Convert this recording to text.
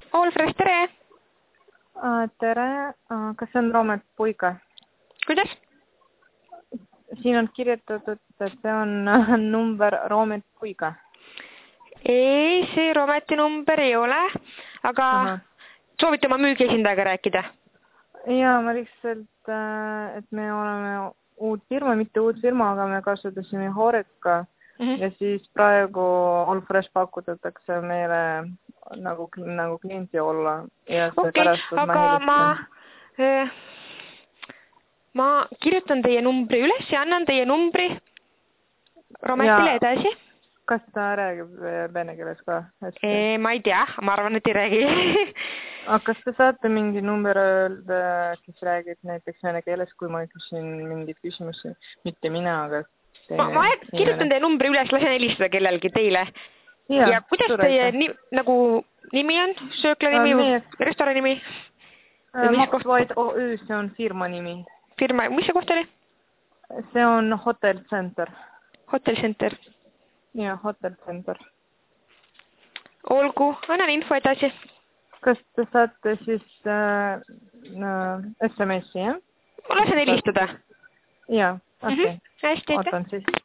Allfresh, tere! Tere, kas see on Roomet Puiga? Kuidas? Siin on kirjutatud, et see on number Roomet Puiga. Ei, see Roometi number ei ole, aga soovite oma müügiesindajaga rääkida? Ja, ma lihtsalt, et me oleme uut firma, mitte uut firma, aga me kasutasime Horeca ja siis praegu Allfresh pakutatakse meile nagu klienti olla. Okei, aga ma kirjutan teie numbri üles ja annan teie numbri Roometile edasi. Kas ta räägib vene keeles ka? Ma ei tea, ma arvan, et ei räägi. Aga kas te saate mingi number öelda, kes räägib näiteks vene keeles, kui ma küsin mingid küsimusi? Mitte mina, aga ma kirjutan teie numbri üles, lasen helistada kellelgi teile. Ja kuidas teie nimi on? Söökla nimi või restorani nimi? Max White OÜ, see on firma nimi. Firma, mis see koht oli? See on Hotel Center. Hotel Center. Ja, Hotel Center. Olgu, annan info edasi. Kas te saate siis SMS-i, jah? Ma lasen helistada. Jaa, okei. Hästi, Ootan siis.